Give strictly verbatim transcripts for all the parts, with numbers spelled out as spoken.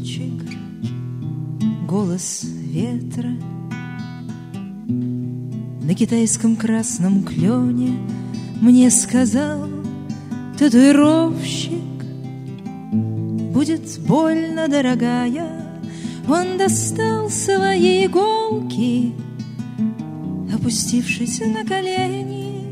колокольчик, голос ветра. На китайском красном клене мне сказал татуировщик: будет больно, дорогая. Он достал свои иголки, опустившись на колени.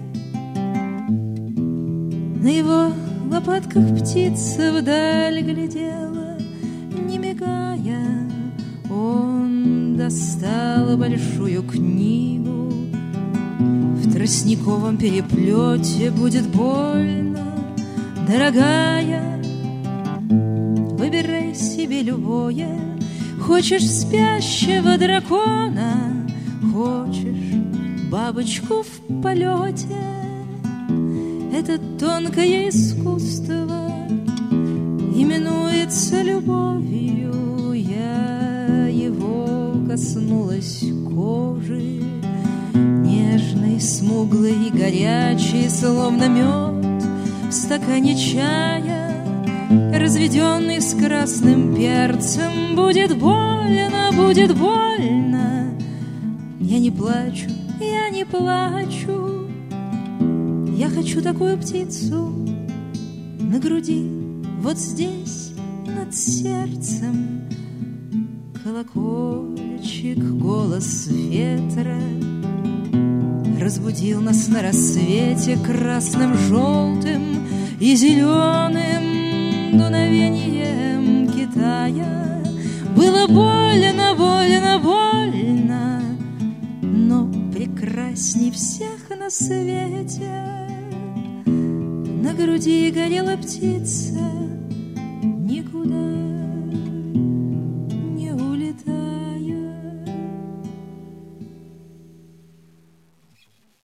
На его лопатках птица вдаль глядела, не мигая. Он достал большую книгу. В тростниковом переплете будет больно, дорогая. Выбирай себе любое. Хочешь спящего дракона, хочешь бабочку в полете. Это тонкое искусство именуется любовью. Я его коснулась кожи, нежной, смуглой и горячей, словно мед в стакане чая, разведенный с красным перцем. Будет больно, будет больно. Я не плачу, я не плачу. Я хочу такую птицу на груди, вот здесь, над сердцем. Колокольчик, голос ветра разбудил нас на рассвете красным, желтым и зеленым дуновением Китая. Было больно, больно, больно, но прекрасней всех на свете. На груди горела птица, никуда